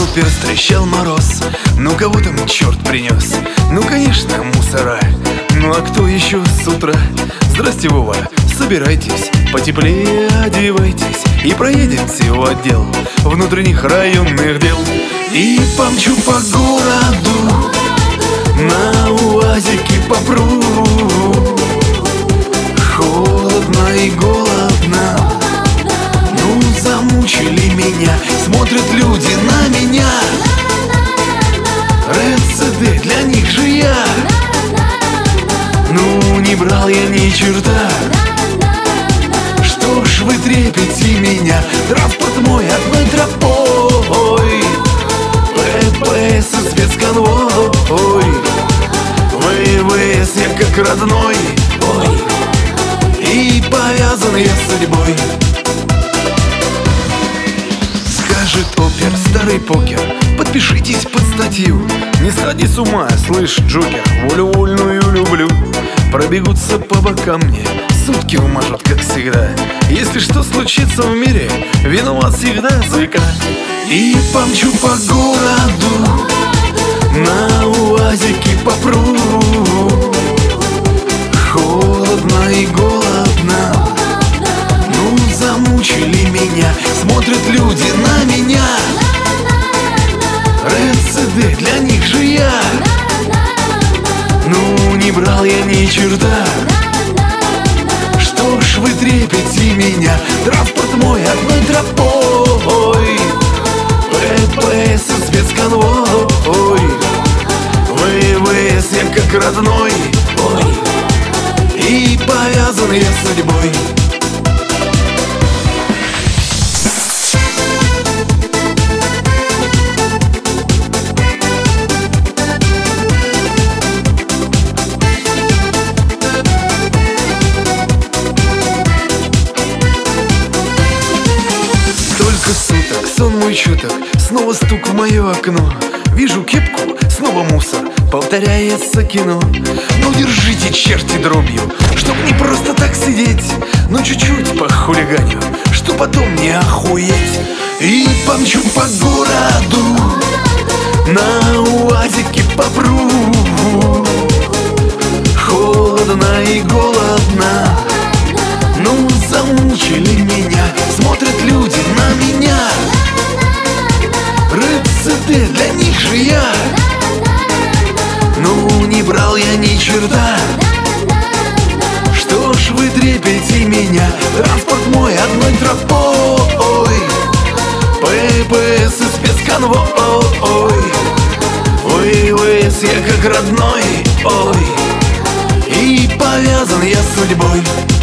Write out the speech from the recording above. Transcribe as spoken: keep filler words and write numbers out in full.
опер встречал мороз. Ну кого там черт принес? Ну конечно, мусора. Ну а кто еще с утра? Здрасте, Вова, собирайтесь, потеплее одевайтесь и проедемте в отдел внутренних районных дел. И помчу по городу, на УАЗике попру. Холодно и голодно, ну замучили меня. Смотрят люди на меня. РЦД, для них же я. Ну не брал я ни черта. Что ж вы трепете меня? Транспорт мой одной тропой. ППС и спецконвой. ВВС я как родной. Ой. И повязан я судьбой. Скажет опер, старый покер, подпишитесь под статью. Не сходи с ума, слышь, Джокер, волю вольную люблю. Пробегутся по бокам мне, сутки умажут, как всегда. Если что случится в мире, виноват всегда зэка. И помчу по городу, на УАЗике попру. Холодно и голодно, ну замучили меня. Смотрят люди на меня. РЦД, для них же я. Ну не брал я ни черта. Что ж вы трепете меня? Транспорт мой одной тропой. ППС и спецконвой. ВВС я как родной. Ой. И повязан я судьбой. Столько суток, сон мой чуток, снова стук в мое окно. Вижу кепку, снова мусор, повторяется кино. Ну держите, черти, дробью, чтоб не просто так сидеть, но чуть-чуть похулиганю, что потом не охуеть. И помчу по городу, на УАЗике попру. Холодно и голодно, ну замучили меня. Смотрят люди на меня. РЦД, для них же я. Ну не брал я ни черта. Что ж вы трепете меня? Транспорт мой одной тропой. ППС и спецконвой. ВВС я как родной. Ой. И повязан я судьбой.